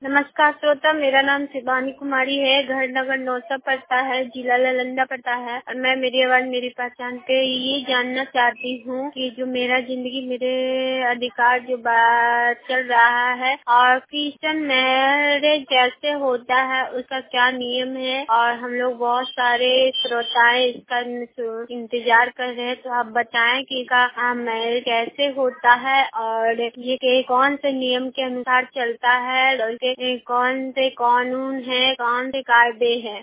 नमस्कार श्रोता, मेरा नाम शिवानी कुमारी है। घर नगर नौसा पड़ता है, जिला नालंदा पड़ता है। और मैं मेरी आवाज मेरी पहचान पे ये जानना चाहती हूँ कि जो मेरा जिंदगी मेरे अधिकार जो बात चल रहा है और क्रिश्चियन मैरिज कैसे होता है, उसका क्या नियम है। और हम लोग बहुत सारे श्रोताएं इसका इंतजार कर रहे हैं, तो आप बताएं कि इसका मैरिज कैसे होता है और ये कौन से नियम के अनुसार चलता है और कौन से कानून है, कौन से कायदे हैं।